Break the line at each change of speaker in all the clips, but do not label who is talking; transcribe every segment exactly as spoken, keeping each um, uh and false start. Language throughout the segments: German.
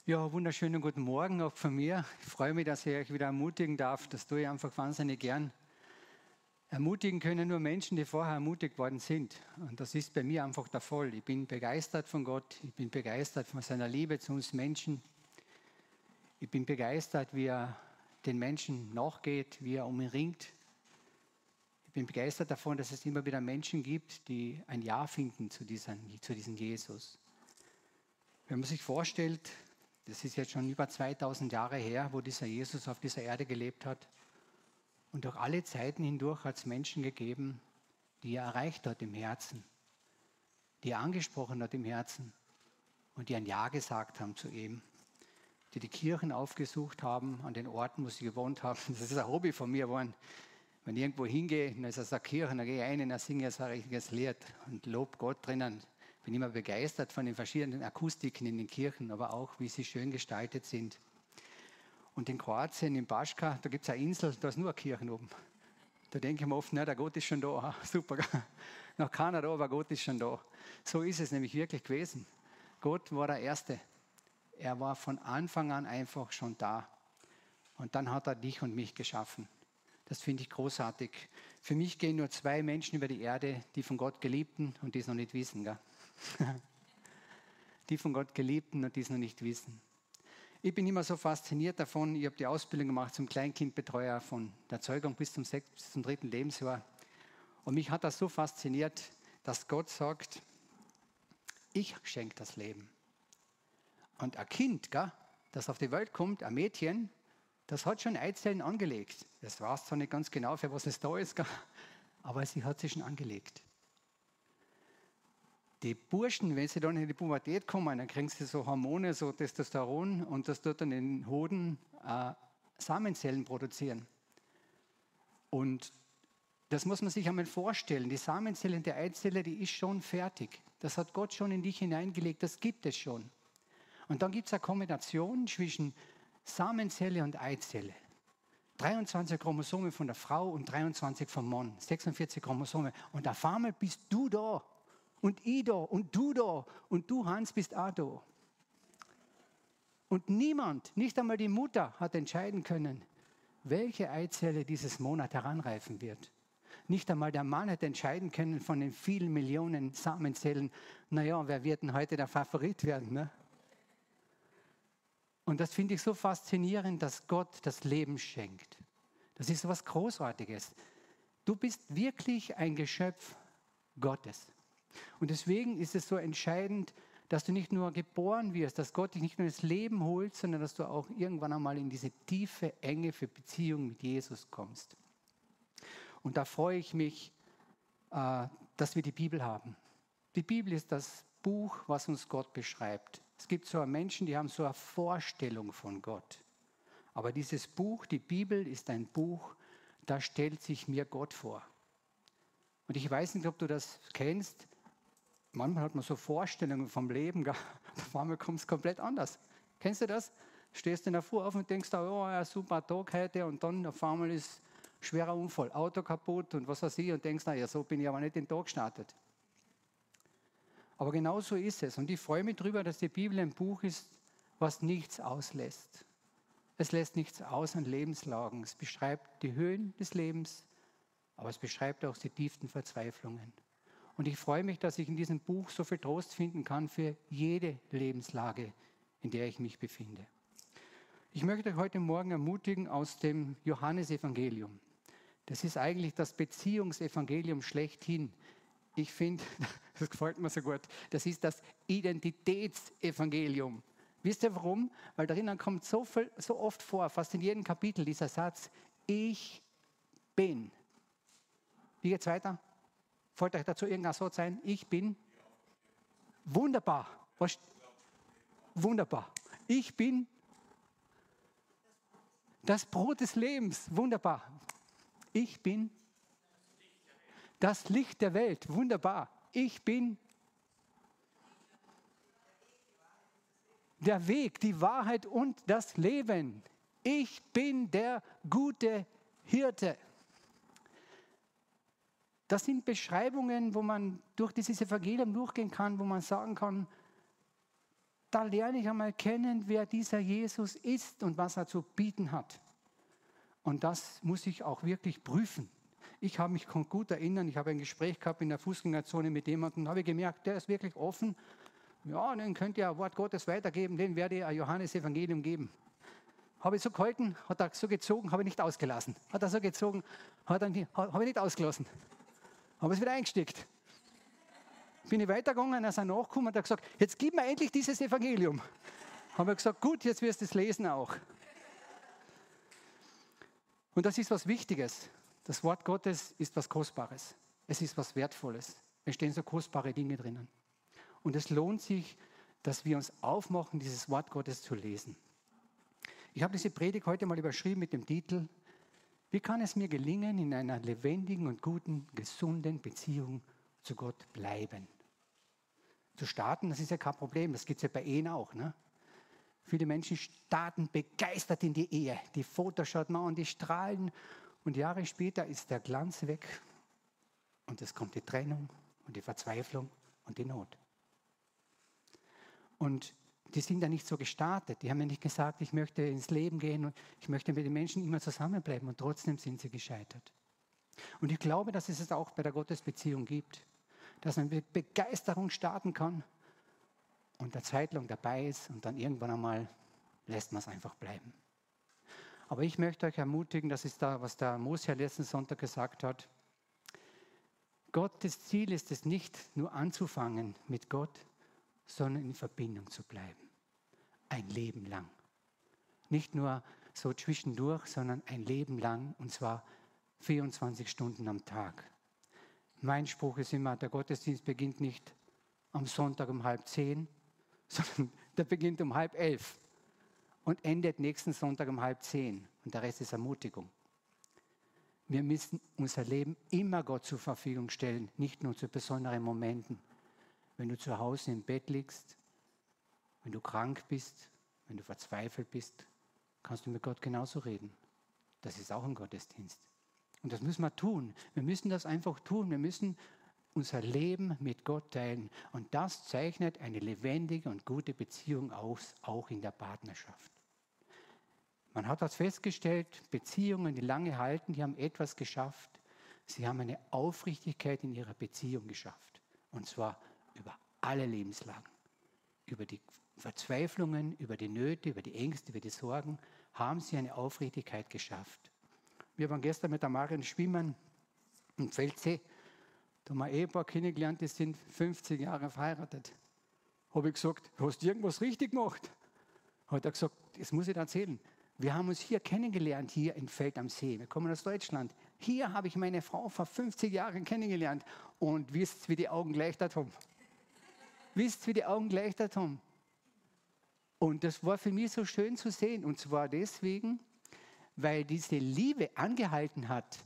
Ja, wunderschönen guten Morgen auch von mir. Ich freue mich, dass ich euch wieder ermutigen darf. Das tue ich einfach wahnsinnig gern. Ermutigen können nur Menschen, die vorher ermutigt worden sind. Und das ist bei mir einfach der Fall. Ich bin begeistert von Gott. Ich bin begeistert von seiner Liebe zu uns Menschen. Ich bin begeistert, wie er den Menschen nachgeht, wie er um ihn ringt. Ich bin begeistert davon, dass es immer wieder Menschen gibt, die ein Ja finden zu diesem, zu diesem Jesus. Wenn man sich vorstellt, das ist jetzt schon über zweitausend Jahre her, wo dieser Jesus auf dieser Erde gelebt hat. Und durch alle Zeiten hindurch hat es Menschen gegeben, die er erreicht hat im Herzen, die er angesprochen hat im Herzen und die ein Ja gesagt haben zu ihm, die die Kirchen aufgesucht haben an den Orten, wo sie gewohnt haben. Das ist ein Hobby von mir geworden. Wenn ich irgendwo hingehe, dann ist es eine Kirche, dann gehe ich rein und dann singe ich ein richtiges Lied und lobe Gott drinnen. Ich bin immer begeistert von den verschiedenen Akustiken in den Kirchen, aber auch, wie sie schön gestaltet sind. Und in Kroatien, in Baška, da gibt es eine Insel, da ist nur eine Kirche oben. Da denke ich mir oft, na, der Gott ist schon da, ah, super. Noch keiner da, aber Gott ist schon da. So ist es nämlich wirklich gewesen. Gott war der Erste. Er war von Anfang an einfach schon da. Und dann hat er dich und mich geschaffen. Das finde ich großartig. Für mich gehen nur zwei Menschen über die Erde, die von Gott geliebten und die es noch nicht wissen. Gell? Die von Gott geliebten und die es noch nicht wissen. Ich bin immer so fasziniert davon, ich habe die Ausbildung gemacht zum Kleinkindbetreuer von der Zeugung bis zum, sechs, bis zum dritten Lebensjahr. Und mich hat das so fasziniert, dass Gott sagt, ich schenke das Leben. Und ein Kind, gell, das auf die Welt kommt, ein Mädchen, das hat schon Eizellen angelegt. Das weiß zwar nicht ganz genau, für was es da ist, gell, aber sie hat sie schon angelegt. Die Burschen, wenn sie dann in die Pubertät kommen, dann kriegen sie so Hormone, so Testosteron und das tut dann in den Hoden äh, Samenzellen produzieren. Und das muss man sich einmal vorstellen. Die Samenzelle der Eizelle, die ist schon fertig. Das hat Gott schon in dich hineingelegt, das gibt es schon. Und dann gibt es eine Kombination zwischen Samenzelle und Eizelle. dreiundzwanzig Chromosomen von der Frau und dreiundzwanzig vom Mann. sechsundvierzig Chromosomen. Und auf einmal bist du da. Und ich da. Und du da. Und du, Hans, bist auch da. Und niemand, nicht einmal die Mutter, hat entscheiden können, welche Eizelle dieses Monat heranreifen wird. Nicht einmal der Mann hat entscheiden können von den vielen Millionen Samenzellen, naja, wer wird denn heute der Favorit werden, ne? Und das finde ich so faszinierend, dass Gott das Leben schenkt. Das ist so etwas Großartiges. Du bist wirklich ein Geschöpf Gottes. Und deswegen ist es so entscheidend, dass du nicht nur geboren wirst, dass Gott dich nicht nur ins Leben holt, sondern dass du auch irgendwann einmal in diese tiefe, enge Beziehung mit Jesus kommst. Und da freue ich mich, dass wir die Bibel haben. Die Bibel ist das Buch, was uns Gott beschreibt. Es gibt so Menschen, die haben so eine Vorstellung von Gott. Aber dieses Buch, die Bibel, ist ein Buch, da stellt sich mir Gott vor. Und ich weiß nicht, ob du das kennst. Manchmal hat man so Vorstellungen vom Leben, gell? Auf einmal kommt es komplett anders. Kennst du das? Stehst in der Früh auf und denkst, oh, ein super Tag heute, und dann auf einmal ist ein schwerer Unfall, Auto kaputt und was weiß ich, und denkst, naja, so bin ich aber nicht den Tag gestartet. Aber genau so ist es. Und ich freue mich darüber, dass die Bibel ein Buch ist, was nichts auslässt. Es lässt nichts aus an Lebenslagen. Es beschreibt die Höhen des Lebens, aber es beschreibt auch die tiefsten Verzweiflungen. Und ich freue mich, dass ich in diesem Buch so viel Trost finden kann für jede Lebenslage, in der ich mich befinde. Ich möchte euch heute Morgen ermutigen aus dem Johannesevangelium. Das ist eigentlich das Beziehungsevangelium schlechthin. Ich finde, das gefällt mir so gut, das ist das Identitätsevangelium. Wisst ihr warum? Weil darin kommt so, viel, so oft vor, fast in jedem Kapitel, dieser Satz, ich bin. Wie geht's weiter? Fällt euch dazu irgendein Satz ein? Ich bin. Wunderbar. Was? Wunderbar. Ich bin das Brot des Lebens. Wunderbar. Ich bin das Licht der Welt. Wunderbar. Ich bin der Weg, die Wahrheit und das Leben. Ich bin der gute Hirte. Das sind Beschreibungen, wo man durch dieses Evangelium durchgehen kann, wo man sagen kann, da lerne ich einmal kennen, wer dieser Jesus ist und was er zu bieten hat. Und das muss ich auch wirklich prüfen. Ich habe mich gut erinnern, ich habe ein Gespräch gehabt in der Fußgängerzone mit jemandem, habe ich gemerkt, der ist wirklich offen. Ja, den könnt ihr Wort Gottes weitergeben, den werde ich ein Johannes-Evangelium geben. Habe ich so gehalten, hat er so gezogen, habe ich nicht ausgelassen. Hat er so gezogen, hat er nicht, habe ich nicht ausgelassen. Habe es wieder eingesteckt. Bin ich weitergegangen, er ist nachgekommen und hat gesagt, jetzt gib mir endlich dieses Evangelium. Habe ich gesagt, gut, jetzt wirst du es lesen auch. Und das ist was Wichtiges. Das Wort Gottes ist was Kostbares. Es ist was Wertvolles. Es stehen so kostbare Dinge drinnen. Und es lohnt sich, dass wir uns aufmachen, dieses Wort Gottes zu lesen. Ich habe diese Predigt heute mal überschrieben mit dem Titel, wie kann es mir gelingen, in einer lebendigen und guten, gesunden Beziehung zu Gott bleiben? Zu starten, das ist ja kein Problem, das gibt es ja bei Ehen auch. Ne? Viele Menschen starten begeistert in die Ehe. Die Fotos schaut man an, die strahlen. Und Jahre später ist der Glanz weg. Und es kommt die Trennung und die Verzweiflung und die Not. Und die sind ja nicht so gestartet. Die haben ja nicht gesagt, ich möchte ins Leben gehen und ich möchte mit den Menschen immer zusammenbleiben. Und trotzdem sind sie gescheitert. Und ich glaube, dass es es auch bei der Gottesbeziehung gibt. Dass man mit Begeisterung starten kann und eine Zeit lang dabei ist und dann irgendwann einmal lässt man es einfach bleiben. Aber ich möchte euch ermutigen, das ist da, was der Mose letzten Sonntag gesagt hat. Gottes Ziel ist es nicht nur anzufangen mit Gott, sondern in Verbindung zu bleiben. Ein Leben lang. Nicht nur so zwischendurch, sondern ein Leben lang und zwar vierundzwanzig Stunden am Tag. Mein Spruch ist immer, der Gottesdienst beginnt nicht am Sonntag um halb zehn, sondern der beginnt um halb elf und endet nächsten Sonntag um halb zehn. Und der Rest ist Ermutigung. Wir müssen unser Leben immer Gott zur Verfügung stellen, nicht nur zu besonderen Momenten. Wenn du zu Hause im Bett liegst, wenn du krank bist, wenn du verzweifelt bist, kannst du mit Gott genauso reden. Das ist auch ein Gottesdienst. Und das müssen wir tun. Wir müssen das einfach tun. Wir müssen unser Leben mit Gott teilen. Und das zeichnet eine lebendige und gute Beziehung aus, auch in der Partnerschaft. Man hat das festgestellt, Beziehungen, die lange halten, die haben etwas geschafft. Sie haben eine Aufrichtigkeit in ihrer Beziehung geschafft. Und zwar über alle Lebenslagen. Über die Verzweiflungen, über die Nöte, über die Ängste, über die Sorgen haben sie eine Aufrichtigkeit geschafft. Wir waren gestern mit der Marion schwimmen im Feldsee. Da haben wir ein Ehepaar kennengelernt, die sind fünfzig Jahre verheiratet. Habe ich gesagt, hast du irgendwas richtig gemacht? Hat er gesagt, das muss ich dir erzählen. Wir haben uns hier kennengelernt, hier in Feld am See. Wir kommen aus Deutschland. Hier habe ich meine Frau vor fünfzig Jahren kennengelernt. Und wisst, wie die Augen geleuchtet haben. Wisst, wie die Augen geleuchtet haben. Und das war für mich so schön zu sehen. Und zwar deswegen, weil diese Liebe angehalten hat.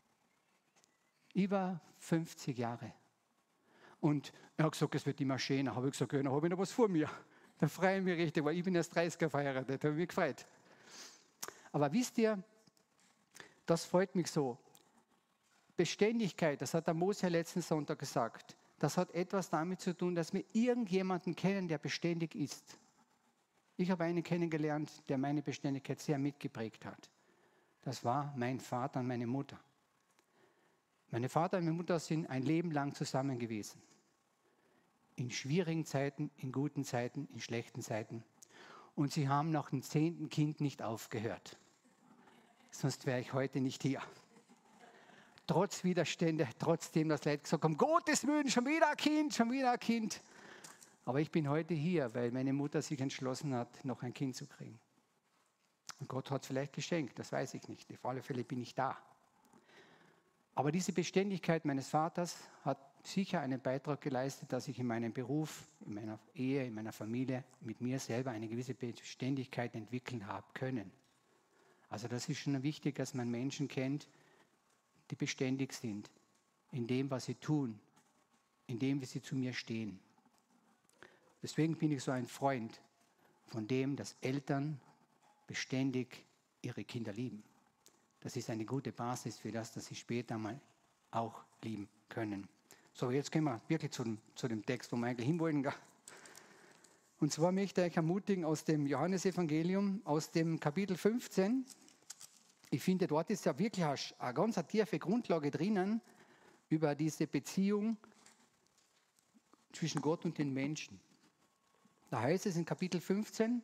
Über fünfzig Jahre. Und er hat gesagt, es wird immer schöner. Habe ich gesagt, ja, dann habe ich noch was vor mir. Da freue ich mich richtig, weil ich bin erst dreißiger verheiratet. Da habe ich mich gefreut. Aber wisst ihr, das freut mich so. Beständigkeit, das hat der Mose letzten Sonntag gesagt, das hat etwas damit zu tun, dass wir irgendjemanden kennen, der beständig ist. Ich habe einen kennengelernt, der meine Beständigkeit sehr mitgeprägt hat. Das war mein Vater und meine Mutter. Meine Vater und meine Mutter sind ein Leben lang zusammen gewesen. In schwierigen Zeiten, in guten Zeiten, in schlechten Zeiten. Und sie haben nach dem zehnten Kind nicht aufgehört. Sonst wäre ich heute nicht hier. Trotz Widerstände, trotzdem das Leid gesagt haben, Gottes Willen, schon wieder ein Kind, schon wieder ein Kind. Aber ich bin heute hier, weil meine Mutter sich entschlossen hat, noch ein Kind zu kriegen. Und Gott hat es vielleicht geschenkt, das weiß ich nicht. Auf alle Fälle bin ich da. Aber diese Beständigkeit meines Vaters hat sicher einen Beitrag geleistet, dass ich in meinem Beruf, in meiner Ehe, in meiner Familie mit mir selber eine gewisse Beständigkeit entwickeln habe können. Also das ist schon wichtig, dass man Menschen kennt, die beständig sind in dem, was sie tun, in dem, wie sie zu mir stehen. Deswegen bin ich so ein Freund von dem, dass Eltern beständig ihre Kinder lieben. Das ist eine gute Basis für das, dass sie später mal auch lieben können. So, jetzt gehen wir wirklich zu dem, zu dem Text, wo wir eigentlich hinwollen. Und zwar möchte ich euch ermutigen aus dem Johannesevangelium, aus dem Kapitel fünfzehn. Ich finde, dort ist ja wirklich eine ganz tiefe Grundlage drinnen über diese Beziehung zwischen Gott und den Menschen. Da heißt es in Kapitel fünfzehn,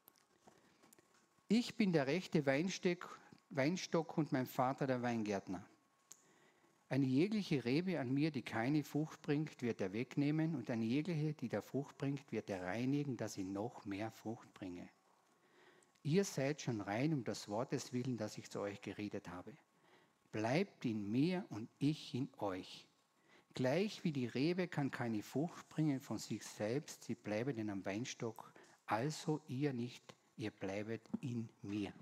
ich bin der rechte Weinstock, Weinstock und mein Vater der Weingärtner. Eine jegliche Rebe an mir, die keine Frucht bringt, wird er wegnehmen und eine jegliche, die der Frucht bringt, wird er reinigen, dass sie noch mehr Frucht bringe. Ihr seid schon rein um das Wortes willen, das ich zu euch geredet habe. Bleibt in mir und ich in euch. Gleich wie die Rebe kann keine Frucht bringen von sich selbst, sie bleibe denn am Weinstock, also ihr nicht, ihr bleibet in mir.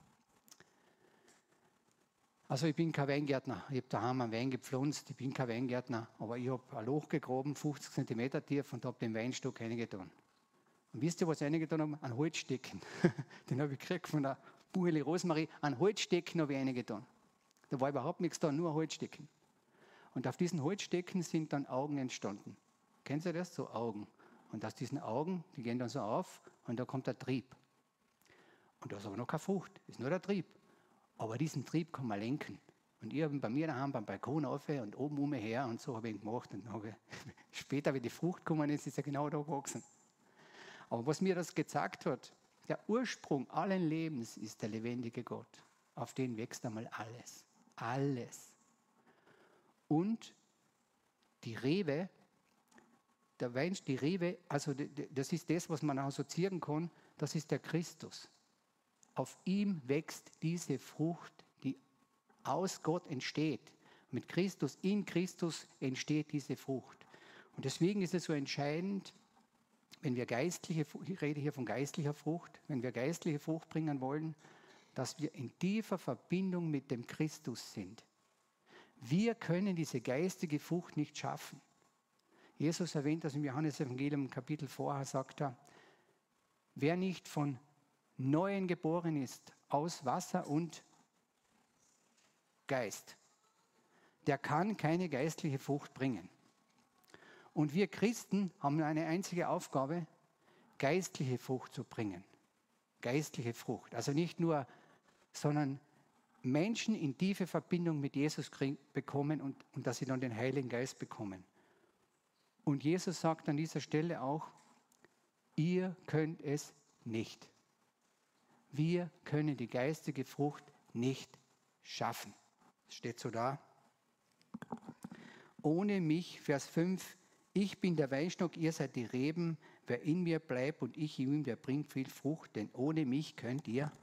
Also ich bin kein Weingärtner, ich habe daheim einen Wein gepflanzt, ich bin kein Weingärtner, aber ich habe ein Loch gegraben, fünfzig Zentimeter tief und habe den Weinstock reingetan. Und wisst ihr, was ich reingetan habe? Ein Holzstecken. Den habe ich gekriegt von der Bucheli Rosmarie. Ein Holzstecken habe ich reingetan. Da war überhaupt nichts da, nur ein Holzstecken. Und auf diesen Holzstecken sind dann Augen entstanden. Kennt ihr das? So Augen. Und aus diesen Augen, die gehen dann so auf und da kommt der Trieb. Und da ist aber noch keine Frucht, das ist nur der Trieb. Aber diesen Trieb kann man lenken. Und ich habe ihn bei mir daheim beim Balkon auf und oben umher und so habe ich ihn gemacht. Und dann habe ich, später, wie die Frucht gekommen ist, ist er genau da gewachsen. Aber was mir das gezeigt hat, der Ursprung allen Lebens ist der lebendige Gott. Auf den wächst einmal alles. Alles. Und die Rebe, der Wein, die Rebe, also das ist das, was man assoziieren kann, das ist der Christus. Auf ihm wächst diese Frucht, die aus Gott entsteht. Mit Christus, in Christus entsteht diese Frucht. Und deswegen ist es so entscheidend, wenn wir geistliche, ich rede hier von geistlicher Frucht, wenn wir geistliche Frucht bringen wollen, dass wir in tiefer Verbindung mit dem Christus sind. Wir können diese geistige Frucht nicht schaffen. Jesus erwähnt das im Johannesevangelium Kapitel vorher, sagt er, wer nicht von Neuem geboren ist, aus Wasser und Geist, der kann keine geistliche Frucht bringen. Und wir Christen haben eine einzige Aufgabe, geistliche Frucht zu bringen. Geistliche Frucht. Also nicht nur, sondern Menschen in tiefe Verbindung mit Jesus kriegen, bekommen und, und dass sie dann den Heiligen Geist bekommen. Und Jesus sagt an dieser Stelle auch, ihr könnt es nicht. Wir können die geistige Frucht nicht schaffen. Das steht so da. Ohne mich, Vers fünf, ich bin der Weinstock, ihr seid die Reben. Wer in mir bleibt und ich in ihm, der bringt viel Frucht, denn ohne mich könnt ihr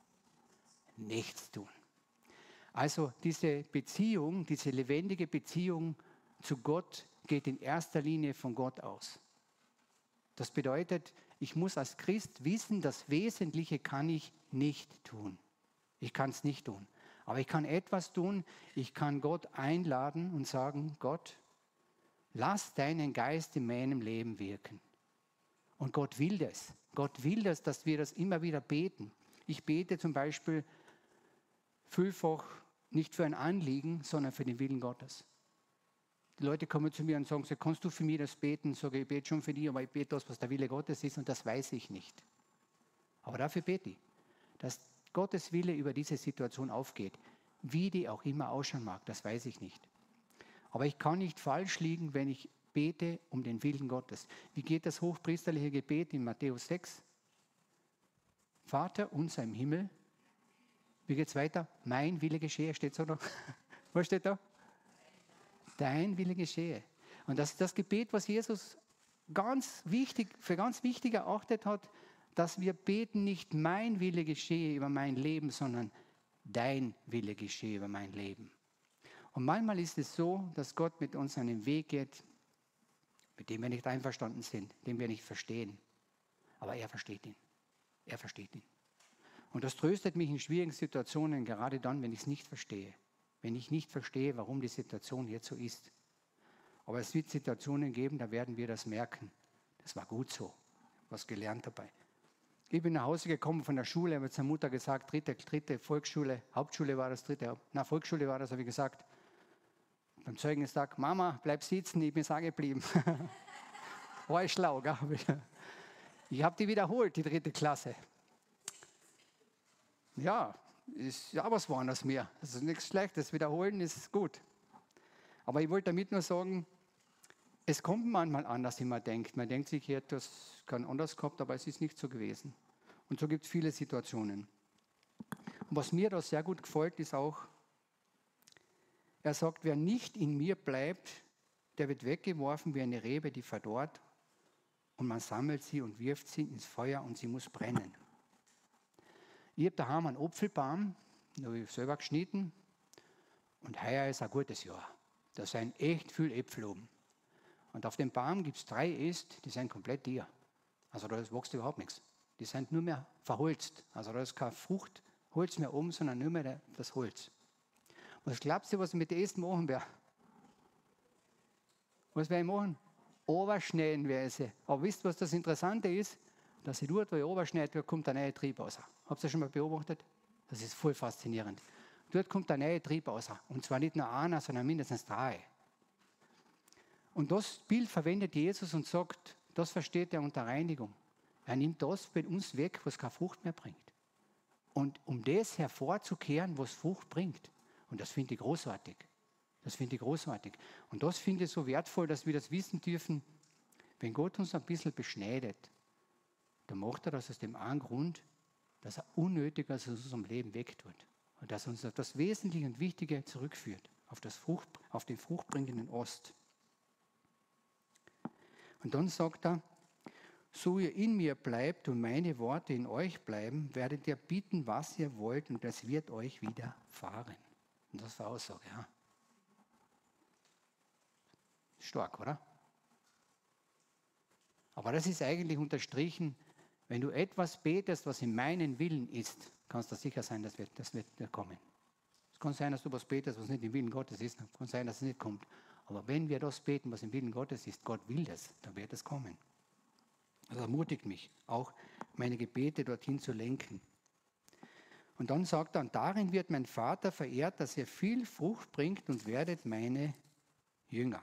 nichts tun. Also diese Beziehung, diese lebendige Beziehung zu Gott geht in erster Linie von Gott aus. Das bedeutet, ich muss als Christ wissen, das Wesentliche kann ich nicht tun. Ich kann es nicht tun. Aber ich kann etwas tun, ich kann Gott einladen und sagen, Gott, lass deinen Geist in meinem Leben wirken. Und Gott will das. Gott will das, dass wir das immer wieder beten. Ich bete zum Beispiel vielfach nicht für ein Anliegen, sondern für den Willen Gottes. Die Leute kommen zu mir und sagen, kannst du für mich das beten? Ich sage, ich bete schon für dich, aber ich bete das, was der Wille Gottes ist und das weiß ich nicht. Aber dafür bete ich, dass Gottes Wille über diese Situation aufgeht. Wie die auch immer ausschauen mag, das weiß ich nicht. Aber ich kann nicht falsch liegen, wenn ich bete um den Willen Gottes. Wie geht das hochpriesterliche Gebet in Matthäus sechs? Vater unser im Himmel. Wie geht es weiter? Mein Wille geschehe, steht so noch. Was steht da? Dein Wille geschehe. Und das ist das Gebet, was Jesus ganz wichtig, für ganz wichtig erachtet hat, dass wir beten, nicht mein Wille geschehe über mein Leben, sondern dein Wille geschehe über mein Leben. Und manchmal ist es so, dass Gott mit uns einen Weg geht, mit dem wir nicht einverstanden sind, den wir nicht verstehen. Aber er versteht ihn. Er versteht ihn. Und das tröstet mich in schwierigen Situationen, gerade dann, wenn ich es nicht verstehe. Wenn ich nicht verstehe, warum die Situation jetzt so ist. Aber es wird Situationen geben, da werden wir das merken. Das war gut so. Was gelernt dabei. Ich bin nach Hause gekommen von der Schule, habe zur Mutter gesagt, dritte, dritte Volksschule, Hauptschule war das, dritte, na Volksschule war das, habe ich gesagt. Beim Zeugnis-Tag, Mama, bleib sitzen, ich bin sagen geblieben. War ich schlau, gell? Ich habe die wiederholt, die dritte Klasse. Ja, ist ja was war aus mir. Das ist nichts Schlechtes. Wiederholen ist gut. Aber ich wollte damit nur sagen, es kommt manchmal anders, wie man denkt. Man denkt sich, ich hätte das kann anders gehabt, aber es ist nicht so gewesen. Und so gibt es viele Situationen. Und was mir da sehr gut gefällt, ist auch, er sagt, wer nicht in mir bleibt, der wird weggeworfen wie eine Rebe, die verdorrt. Und man sammelt sie und wirft sie ins Feuer und sie muss brennen. Ich habe daheim einen Apfelbaum, den habe ich selber geschnitten. Und heuer ist ein gutes Jahr. Da sind echt viele Äpfel oben. Und auf dem Baum gibt es drei Äste, die sind komplett dir. Also da wächst überhaupt nichts. Die sind nur mehr verholzt. Also da ist kein Fruchtholz mehr oben, sondern nur mehr das Holz. Was glaubst du, was ich mit den Ästen machen werde? Was werde ich machen? Oberschneiden werde ich sie. Aber wisst ihr, was das Interessante ist? Dass ich dort, wo ich oberschneide, dort kommt ein neuer Trieb raus. Habt ihr das schon mal beobachtet? Das ist voll faszinierend. Dort kommt ein neuer Trieb raus. Und zwar nicht nur einer, sondern mindestens drei. Und das Bild verwendet Jesus und sagt, das versteht er unter Reinigung. Er nimmt das bei uns weg, was keine Frucht mehr bringt. Und um das hervorzukehren, was Frucht bringt. Und das finde ich großartig. Das finde ich großartig. Und das finde ich so wertvoll, dass wir das wissen dürfen, wenn Gott uns ein bisschen beschneidet, dann macht er das aus dem einen Grund, dass er Unnötiges aus unserem Leben wegtut. Und dass er uns auf das Wesentliche und Wichtige zurückführt, auf, das Frucht, auf den fruchtbringenden Ost. Und dann sagt er, so ihr in mir bleibt und meine Worte in euch bleiben, werdet ihr bitten, was ihr wollt, und das wird euch widerfahren. Und das war Aussage, ja. Stark, oder? Aber das ist eigentlich unterstrichen, wenn du etwas betest, was in meinen Willen ist, kannst du sicher sein, das wird, das wird kommen. Es kann sein, dass du was betest, was nicht im Willen Gottes ist, es kann sein, dass es nicht kommt. Aber wenn wir das beten, was im Willen Gottes ist, Gott will das, dann wird es kommen. Das ermutigt mich, auch meine Gebete dorthin zu lenken. Und dann sagt er, und darin wird mein Vater verehrt, dass ihr viel Frucht bringt und werdet meine Jünger.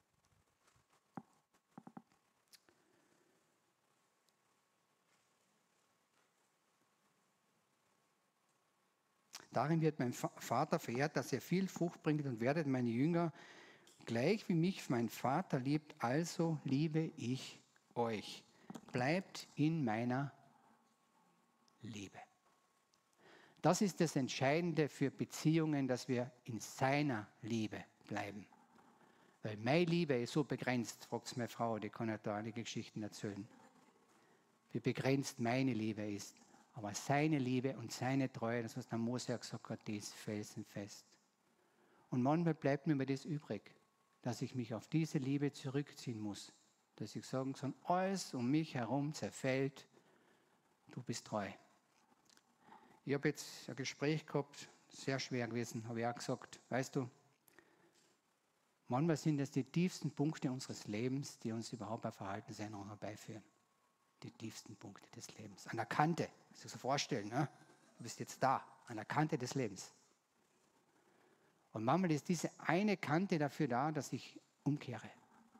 Darin wird mein Vater verehrt, dass ihr viel Frucht bringt und werdet meine Jünger. Gleich wie mich mein Vater liebt, also liebe ich euch. Bleibt in meiner Liebe. Das ist das Entscheidende für Beziehungen, dass wir in seiner Liebe bleiben. Weil meine Liebe ist so begrenzt, fragt meine Frau, die kann ja da einige Geschichten erzählen. Wie begrenzt meine Liebe ist. Aber seine Liebe und seine Treue, das was der Mose gesagt hat, die ist felsenfest. Und manchmal bleibt mir das übrig, dass ich mich auf diese Liebe zurückziehen muss. Dass ich sagen kann, alles um mich herum zerfällt, du bist treu. Ich habe jetzt ein Gespräch gehabt, sehr schwer gewesen, habe ich auch gesagt, weißt du, manchmal sind es die tiefsten Punkte unseres Lebens, die uns überhaupt bei Verhaltensänderungen herbeiführen. Die tiefsten Punkte des Lebens. An der Kante, muss ich so vorstellen, ne? Du bist jetzt da, an der Kante des Lebens. Und manchmal ist diese eine Kante dafür da, dass ich umkehre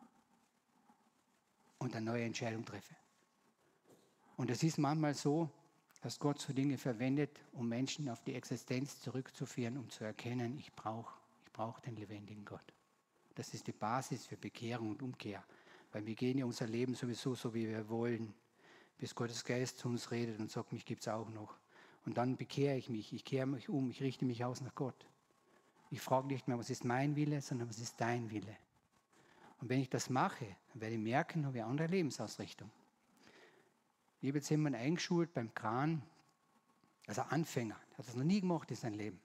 und eine neue Entscheidung treffe. Und es ist manchmal so, dass Gott so Dinge verwendet, um Menschen auf die Existenz zurückzuführen, um zu erkennen, ich brauche ich brauch den lebendigen Gott. Das ist die Basis für Bekehrung und Umkehr. Weil wir gehen ja unser Leben sowieso so, wie wir wollen, bis Gottes Geist zu uns redet und sagt, mich gibt es auch noch. Und dann bekehre ich mich, ich kehre mich um, ich richte mich aus nach Gott. Ich frage nicht mehr, was ist mein Wille, sondern was ist dein Wille. Und wenn ich das mache, dann werde ich merken, habe ich eine andere Lebensausrichtung. Ich habe jetzt jemanden eingeschult beim Kran, also Anfänger, der hat das noch nie gemacht in seinem Leben.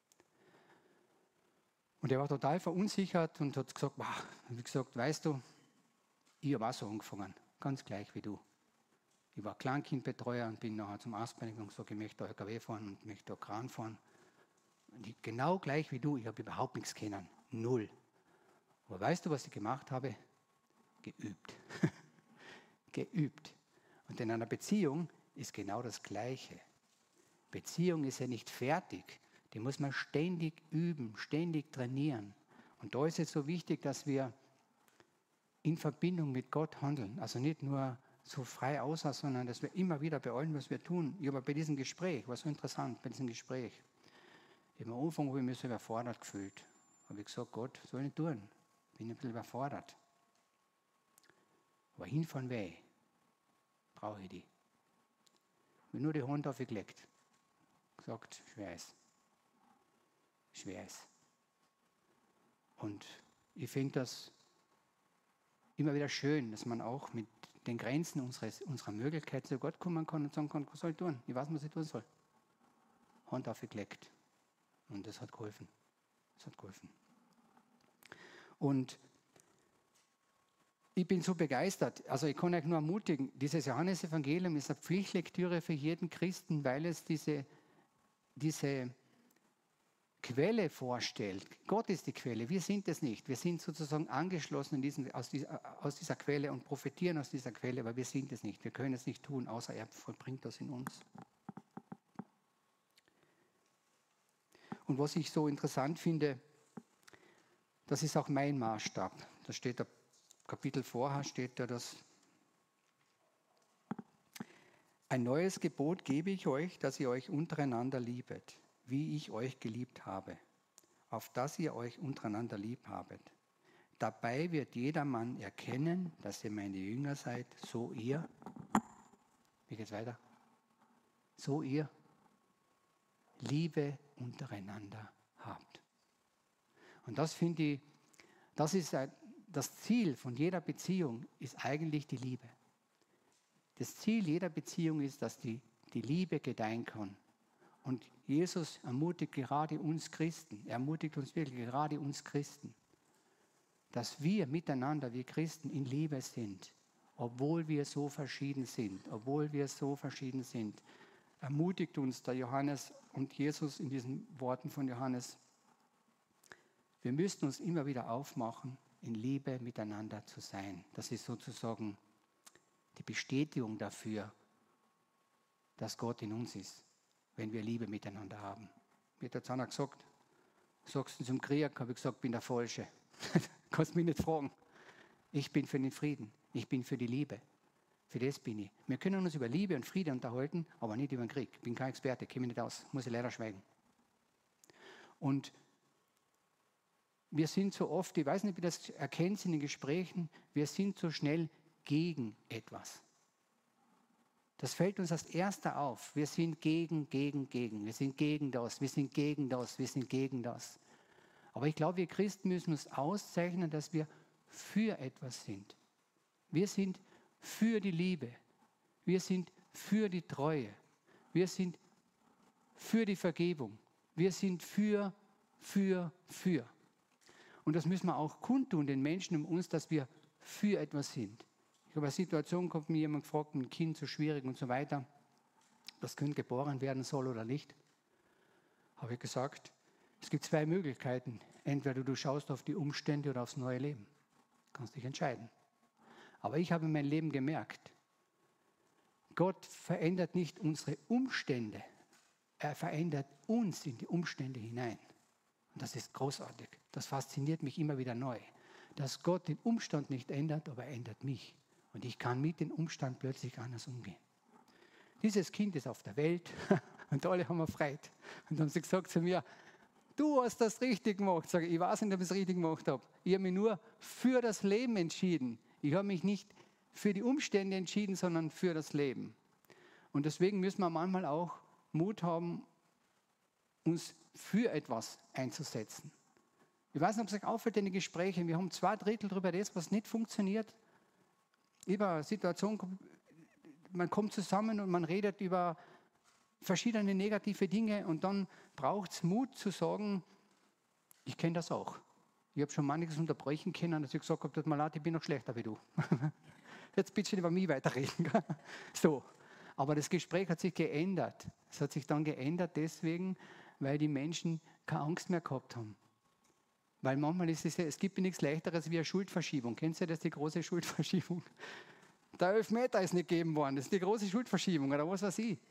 Und er war total verunsichert und hat gesagt, wow, und ich gesagt, weißt du, ich habe auch so angefangen, ganz gleich wie du. Ich war Kleinkindbetreuer und bin nachher zum Ausbildung und gesagt, ich möchte da L K W fahren und möchte da Kran fahren. Und ich, genau gleich wie du, ich habe überhaupt nichts kennen, null. Aber weißt du, was ich gemacht habe? Geübt. Geübt. Und in einer Beziehung ist genau das Gleiche. Beziehung ist ja nicht fertig. Die muss man ständig üben, ständig trainieren. Und da ist es so wichtig, dass wir in Verbindung mit Gott handeln. Also nicht nur so frei aussah, sondern dass wir immer wieder bei allem, was wir tun, ich habe bei diesem Gespräch, war so interessant, bei diesem Gespräch, am Anfang habe ich mich so überfordert gefühlt. Habe ich gesagt, Gott, was soll ich tun? Bin ein bisschen überfordert. Aber hinfahren weh, brauche ich die. Ich habe nur die Hand aufgelegt. Gesagt, schwer ist. Schwer ist. Und ich finde das immer wieder schön, dass man auch mit den Grenzen unseres, unserer Möglichkeiten zu Gott kommen kann und sagen kann, was soll ich tun? Ich weiß nicht, was ich tun soll. Hand aufgelegt. Und das hat geholfen. Das hat geholfen. Und ich bin so begeistert. Also ich kann euch nur ermutigen, dieses Johannesevangelium ist eine Pflichtlektüre für jeden Christen, weil es diese, diese Quelle vorstellt. Gott ist die Quelle, wir sind es nicht. Wir sind sozusagen angeschlossen in diesen, aus, dieser, aus dieser Quelle und profitieren aus dieser Quelle, aber wir sind es nicht. Wir können es nicht tun, außer er vollbringt das in uns. Und was ich so interessant finde, das ist auch mein Maßstab. Da steht ein Kapitel vorher, steht da das. Ein neues Gebot gebe ich euch, dass ihr euch untereinander liebet, wie ich euch geliebt habe, auf dass ihr euch untereinander lieb habet. Dabei wird jedermann erkennen, dass ihr meine Jünger seid, so ihr, wie geht's weiter? So ihr Liebe untereinander habt. Und das finde ich, das ist das Ziel von jeder Beziehung, ist eigentlich die Liebe. Das Ziel jeder Beziehung ist, dass die, die Liebe gedeihen kann. Und Jesus ermutigt gerade uns Christen, er ermutigt uns wirklich gerade uns Christen, dass wir miteinander, wir Christen, in Liebe sind, obwohl wir so verschieden sind, obwohl wir so verschieden sind. Ermutigt uns der Johannes und Jesus in diesen Worten von Johannes. Wir müssen uns immer wieder aufmachen, in Liebe miteinander zu sein. Das ist sozusagen die Bestätigung dafür, dass Gott in uns ist, wenn wir Liebe miteinander haben. Mir hat der Zahner gesagt, sagst du zum Krieg, habe ich gesagt, bin der Falsche. Kannst mich nicht fragen. Ich bin für den Frieden, ich bin für die Liebe. Für das bin ich. Wir können uns über Liebe und Friede unterhalten, aber nicht über den Krieg. Ich bin kein Experte, kenne mich nicht aus, muss ich leider schweigen. Und wir sind so oft, ich weiß nicht, wie das erkennt in den Gesprächen, wir sind so schnell gegen etwas. Das fällt uns als Erster auf. Wir sind gegen, gegen, gegen. Wir sind gegen das, wir sind gegen das, wir sind gegen das. Aber ich glaube, wir Christen müssen uns auszeichnen, dass wir für etwas sind. Wir sind für die Liebe. Wir sind für die Treue. Wir sind für die Vergebung. Wir sind für, für, für. Und das müssen wir auch kundtun, den Menschen um uns, dass wir für etwas sind. Ich habe eine Situation, kommt mir jemand gefragt, ein Kind so schwierig und so weiter, das Kind geboren werden soll oder nicht. Habe ich gesagt, es gibt zwei Möglichkeiten. Entweder du schaust auf die Umstände oder aufs neue Leben. Du kannst dich entscheiden. Aber ich habe in meinem Leben gemerkt, Gott verändert nicht unsere Umstände, er verändert uns in die Umstände hinein. Und das ist großartig. Das fasziniert mich immer wieder neu. Dass Gott den Umstand nicht ändert, aber er ändert mich. Und ich kann mit dem Umstand plötzlich anders umgehen. Dieses Kind ist auf der Welt und alle haben Freude. Und dann haben sie gesagt zu mir, du hast das richtig gemacht. Sag ich, ich weiß nicht, ob ich es richtig gemacht habe. Ich habe mich nur für das Leben entschieden. Ich habe mich nicht für die Umstände entschieden, sondern für das Leben. Und deswegen müssen wir manchmal auch Mut haben, uns für etwas einzusetzen. Ich weiß nicht, ob es euch auffällt in den Gesprächen, wir haben zwei Drittel darüber das, was nicht funktioniert. Über eine Situation, man kommt zusammen und man redet über verschiedene negative Dinge und dann braucht es Mut zu sagen, ich kenne das auch. Ich habe schon manches unterbrechen können, dass ich gesagt habe, tut mir leid, ich bin noch schlechter wie du. Jetzt bitte über mich weiterreden. So. Aber das Gespräch hat sich geändert. Es hat sich dann geändert deswegen, weil die Menschen keine Angst mehr gehabt haben. Weil manchmal ist es ja, es gibt ja nichts Leichteres wie eine Schuldverschiebung. Kennst du das, die große Schuldverschiebung? Der Elfmeter ist nicht gegeben worden, das ist die große Schuldverschiebung oder was weiß ich.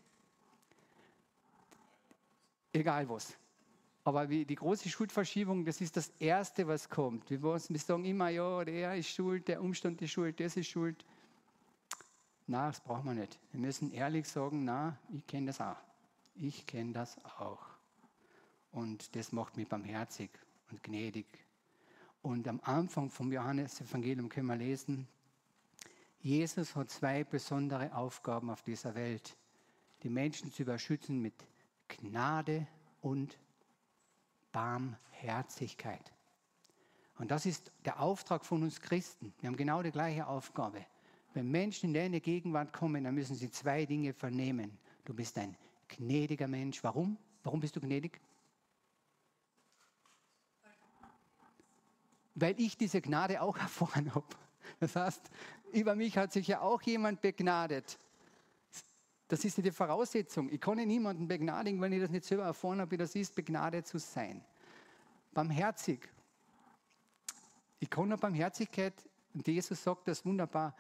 Egal was. Aber wie die große Schuldverschiebung, das ist das Erste, was kommt. Wir sagen immer, ja, der ist schuld, der Umstand ist schuld, das ist schuld. Na, das brauchen wir nicht. Wir müssen ehrlich sagen, na, ich kenne das auch. Ich kenne das auch. Und das macht mich barmherzig und gnädig. Und am Anfang vom Johannesevangelium können wir lesen, Jesus hat zwei besondere Aufgaben auf dieser Welt. Die Menschen zu überschützen mit Gnade und Barmherzigkeit. Und das ist der Auftrag von uns Christen. Wir haben genau die gleiche Aufgabe. Wenn Menschen in deine Gegenwart kommen, dann müssen sie zwei Dinge vernehmen. Du bist ein gnädiger Mensch. Warum? Warum bist du gnädig? Weil ich diese Gnade auch erfahren habe. Das heißt, über mich hat sich ja auch jemand begnadet. Das ist die Voraussetzung. Ich kann niemanden begnadigen, wenn ich das nicht selber erfahren habe, wie das ist, begnadet zu sein. Barmherzig. Ich kann nur Barmherzigkeit, und Jesus sagt das wunderbar,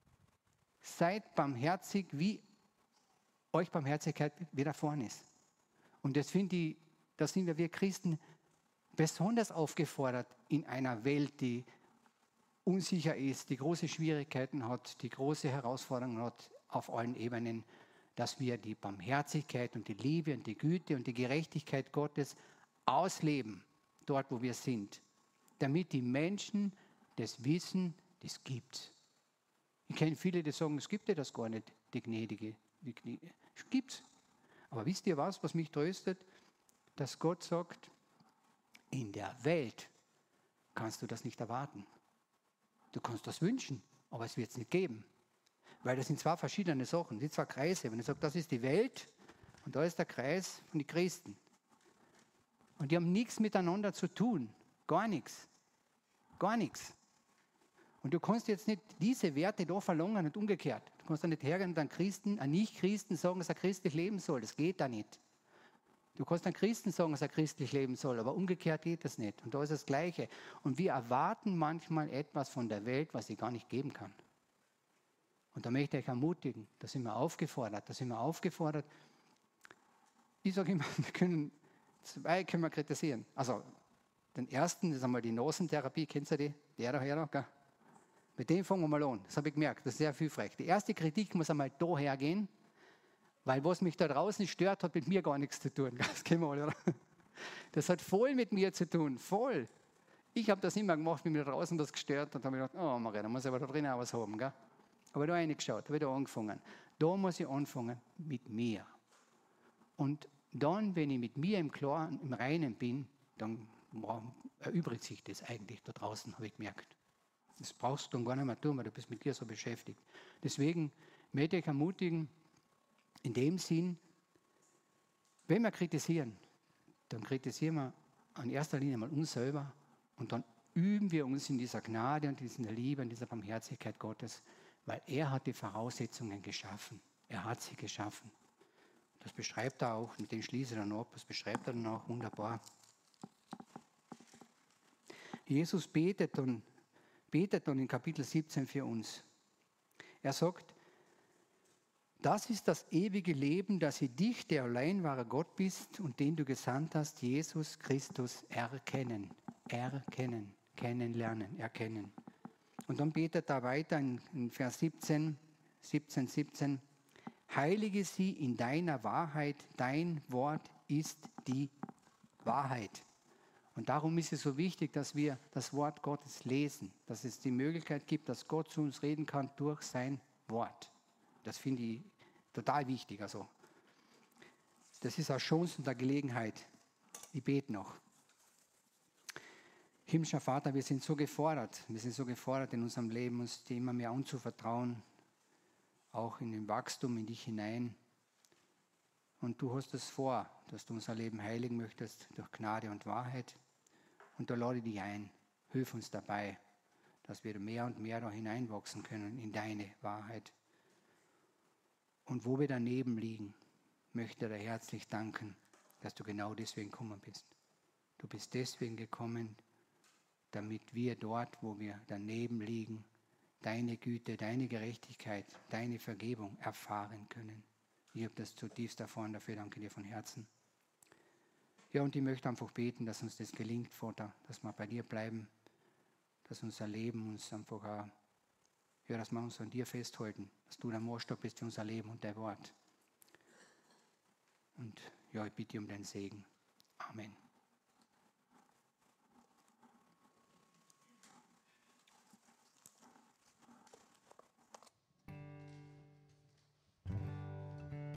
seid barmherzig, wie euch Barmherzigkeit widerfahren ist. Und das finde ich, da sind wir, wir Christen besonders aufgefordert in einer Welt, die unsicher ist, die große Schwierigkeiten hat, die große Herausforderungen hat auf allen Ebenen, dass wir die Barmherzigkeit und die Liebe und die Güte und die Gerechtigkeit Gottes ausleben, dort wo wir sind, damit die Menschen das wissen, das gibt's. Ich kenne viele, die sagen, es gibt ja das gar nicht, die Gnädige. Die Gnädige. Es gibt's. Aber wisst ihr was, was mich tröstet? Dass Gott sagt, in der Welt kannst du das nicht erwarten. Du kannst das wünschen, aber es wird es nicht geben. Weil das sind zwei verschiedene Sachen, die zwei Kreise. Wenn ich sage, das ist die Welt und da ist der Kreis von den Christen. Und die haben nichts miteinander zu tun. Gar nichts. Gar nichts. Und du kannst jetzt nicht diese Werte da verlangen und umgekehrt. Du kannst ja nicht hergehen und einen Christen, einen Nicht-Christen sagen, dass er christlich leben soll. Das geht da nicht. Du kannst einem Christen sagen, dass er christlich leben soll, aber umgekehrt geht das nicht. Und da ist das Gleiche. Und wir erwarten manchmal etwas von der Welt, was sie gar nicht geben kann. Und da möchte ich euch ermutigen, da sind wir aufgefordert, da sind wir aufgefordert. Ich sage immer, wir können, zwei können wir kritisieren. Also, den ersten, das ist einmal die Nasentherapie, kennt ihr die? Der da her, gell? Mit dem fangen wir mal an. Das habe ich gemerkt, das ist sehr hilfreich. Die erste Kritik muss einmal da hergehen, weil was mich da draußen stört, hat mit mir gar nichts zu tun. Das kennen wir alle, oder? Das hat voll mit mir zu tun, voll. Ich habe das immer gemacht, wenn mir da draußen was gestört hat, habe ich gedacht, oh Maria, da muss ich aber da drinnen auch was haben. Gell? Aber da reingeschaut, habe ich da angefangen. Da muss ich anfangen mit mir. Und dann, wenn ich mit mir im Klaren, im Reinen bin, dann erübrigt sich das eigentlich da draußen, habe ich gemerkt. Das brauchst du dann gar nicht mehr tun, weil du bist mit dir so beschäftigt. Deswegen möchte ich ermutigen, in dem Sinn, wenn wir kritisieren, dann kritisieren wir an erster Linie mal uns selber und dann üben wir uns in dieser Gnade und in dieser Liebe und dieser Barmherzigkeit Gottes, weil er hat die Voraussetzungen geschaffen. Er hat sie geschaffen. Das beschreibt er auch, mit dem schließe ich dann ab, das beschreibt er dann auch wunderbar. Jesus betet dann, betet dann in Kapitel siebzehn für uns. Er sagt, das ist das ewige Leben, dass sie dich, der allein wahre Gott bist und den du gesandt hast, Jesus Christus, erkennen. Erkennen, kennenlernen, erkennen. Und dann betet er weiter in, in Vers siebzehn, siebzehn, siebzehn. Heilige sie in deiner Wahrheit, dein Wort ist die Wahrheit. Und darum ist es so wichtig, dass wir das Wort Gottes lesen, dass es die Möglichkeit gibt, dass Gott zu uns reden kann durch sein Wort. Das finde ich total wichtig. Also, das ist eine Chance und eine Gelegenheit. Ich bete noch. Himmlischer Vater, wir sind so gefordert, wir sind so gefordert in unserem Leben, uns dir immer mehr anzuvertrauen, auch in den Wachstum in dich hinein. Und du hast es vor, dass du unser Leben heiligen möchtest durch Gnade und Wahrheit. Und da lade ich dich ein, hilf uns dabei, dass wir mehr und mehr da hineinwachsen können in deine Wahrheit. Und wo wir daneben liegen, möchte ich dir herzlich danken, dass du genau deswegen gekommen bist. Du bist deswegen gekommen, damit wir dort, wo wir daneben liegen, deine Güte, deine Gerechtigkeit, deine Vergebung erfahren können. Ich habe das zutiefst erfahren, dafür danke dir von Herzen. Ja, und ich möchte einfach beten, dass uns das gelingt, Vater, dass wir bei dir bleiben, dass unser Leben uns einfach auch, ja, dass wir uns an dir festhalten, dass du der Maßstab bist für unser Leben und dein Wort. Und ja, ich bitte um deinen Segen. Amen.